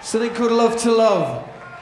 Something called Love to Love.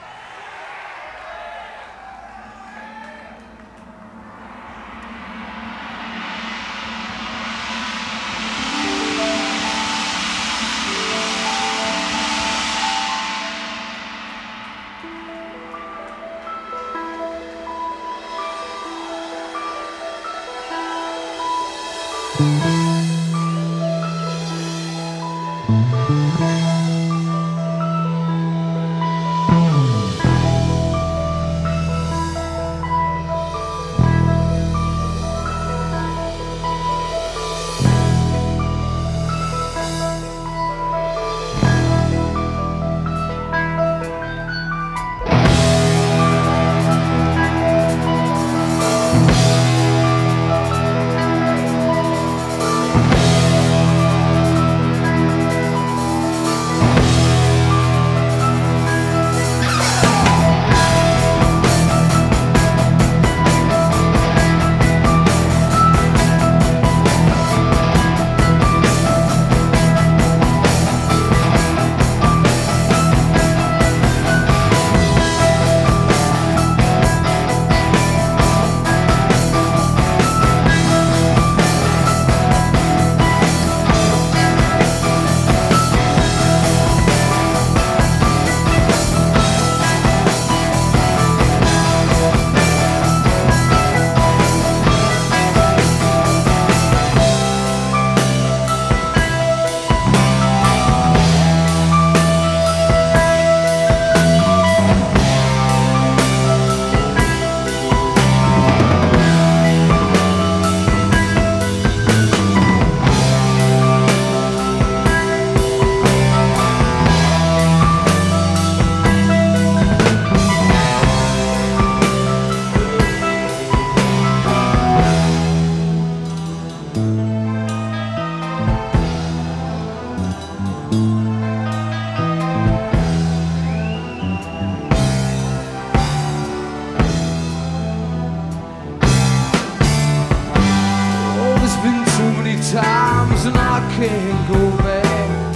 Times and I can't go back.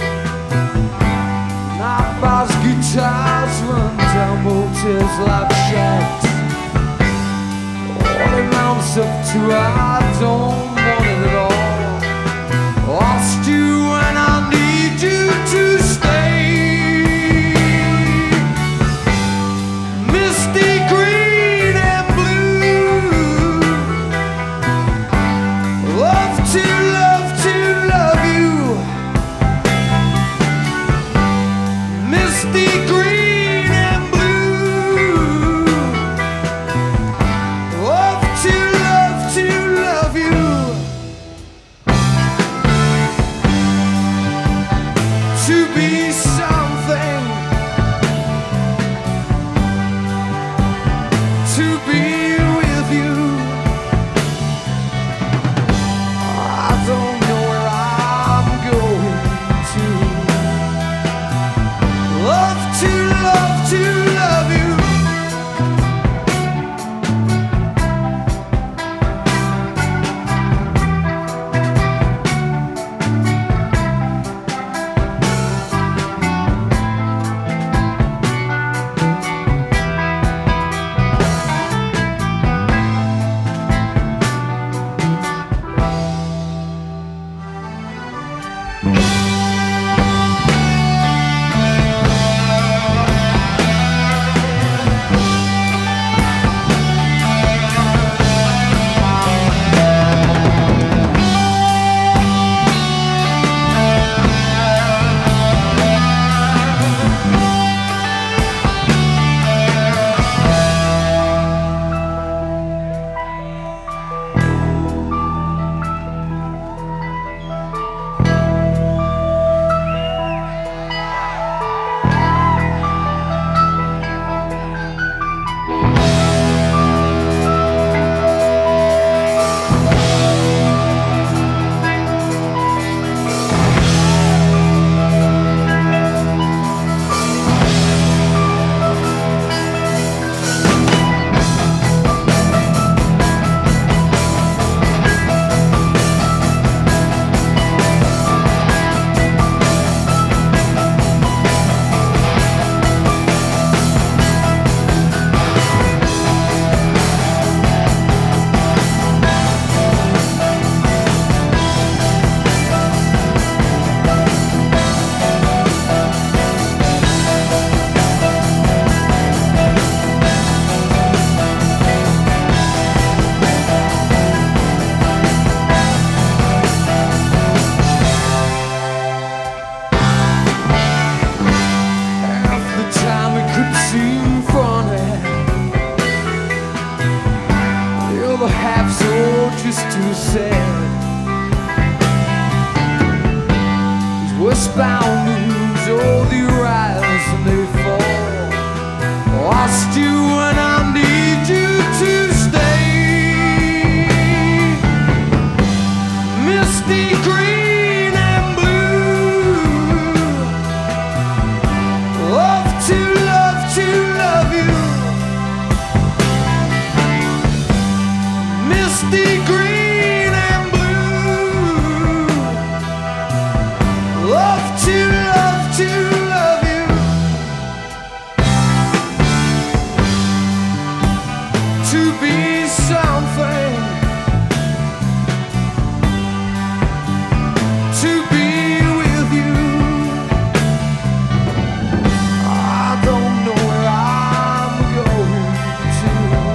Night bars, guitars, run down motels like shacks. All it amounts up to I don't want it at all. Lost you and I need you to stay. Misty green and blue. Love to love to said. We're bound to lose, oh, they rise and they fall. Lost you and I need you to stay. Misty green and blue. Love to love you. Misty green and blue. Love to love you. To be something, to be with you. I don't know where I'm going to.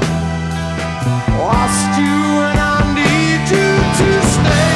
Lost you and I need you to stay.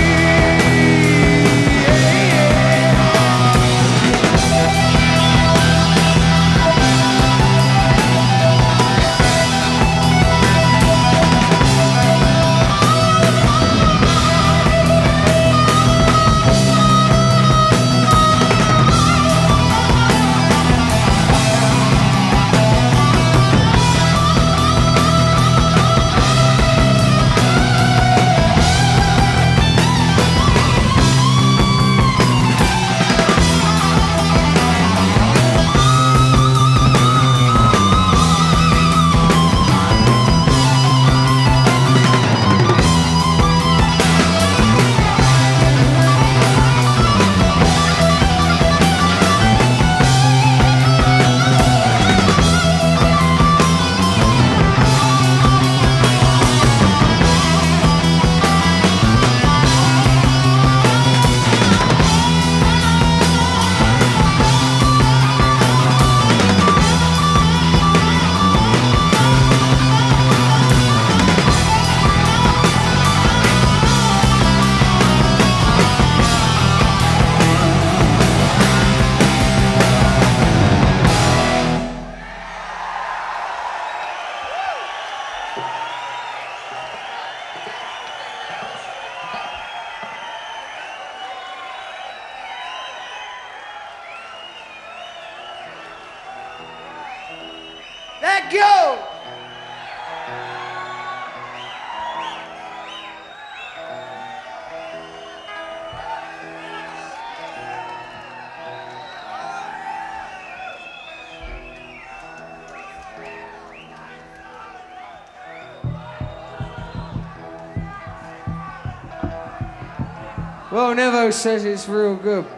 Let go! Well, Nevo says it's real good.